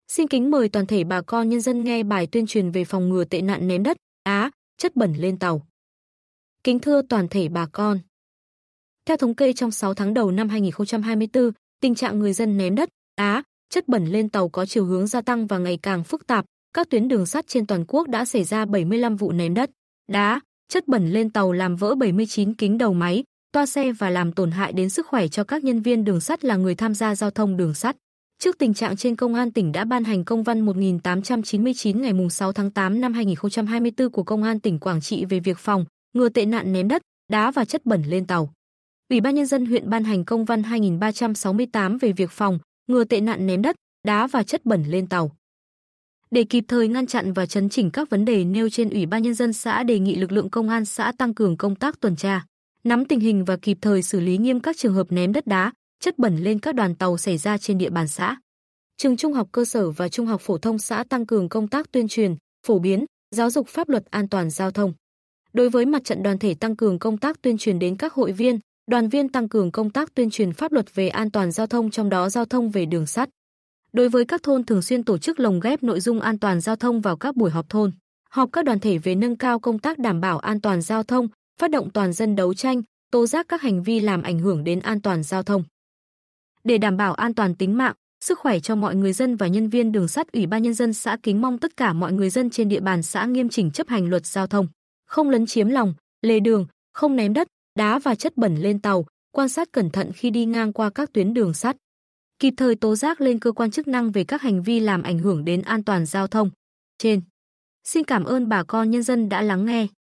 Xin kính mời toàn thể bà con nhân dân nghe bài tuyên truyền về phòng ngừa tệ nạn ném đất, đá, chất bẩn lên tàu. Kính thưa toàn thể bà con. Theo thống kê trong 6 tháng đầu năm 2024, tình trạng người dân ném đất, đá, chất bẩn lên tàu có chiều hướng gia tăng và ngày càng phức tạp. Các tuyến đường sắt trên toàn quốc đã xảy ra 75 vụ ném đất, đá, chất bẩn lên tàu làm vỡ 79 kính đầu máy, toa xe và làm tổn hại đến sức khỏe cho các nhân viên đường sắt là người tham gia giao thông đường sắt. Trước tình trạng trên, Công an tỉnh đã ban hành công văn 1899 ngày 6 tháng 8 năm 2024 của Công an tỉnh Quảng Trị về việc phòng ngừa tệ nạn ném đất, đá và chất bẩn lên tàu. Ủy ban nhân dân huyện ban hành công văn 2368 về việc phòng ngừa tệ nạn ném đất, đá và chất bẩn lên tàu. Để kịp thời ngăn chặn và chấn chỉnh các vấn đề nêu trên, Ủy ban nhân dân xã đề nghị lực lượng công an xã tăng cường công tác tuần tra, nắm tình hình và kịp thời xử lý nghiêm các trường hợp ném đất đá, chất bẩn lên các đoàn tàu xảy ra trên địa bàn xã. Trường trung học cơ sở và trung học phổ thông xã tăng cường công tác tuyên truyền, phổ biến, giáo dục pháp luật an toàn giao thông. Đối với mặt trận đoàn thể, tăng cường công tác tuyên truyền đến các hội viên, đoàn viên, tăng cường công tác tuyên truyền pháp luật về an toàn giao thông, trong đó giao thông về đường sắt. Đối với các thôn, thường xuyên tổ chức lồng ghép nội dung an toàn giao thông vào các buổi họp thôn, họp các đoàn thể về nâng cao công tác đảm bảo an toàn giao thông, phát động toàn dân đấu tranh, tố giác các hành vi làm ảnh hưởng đến an toàn giao thông. Để đảm bảo an toàn tính mạng, sức khỏe cho mọi người dân và nhân viên đường sắt, Ủy ban nhân dân xã kính mong tất cả mọi người dân trên địa bàn xã nghiêm chỉnh chấp hành luật giao thông, không lấn chiếm lòng lề đường, không ném đất, đá và chất bẩn lên tàu, quan sát cẩn thận khi đi ngang qua các tuyến đường sắt, kịp thời tố giác lên cơ quan chức năng về các hành vi làm ảnh hưởng đến an toàn giao thông. Trên. Xin cảm ơn bà con nhân dân đã lắng nghe.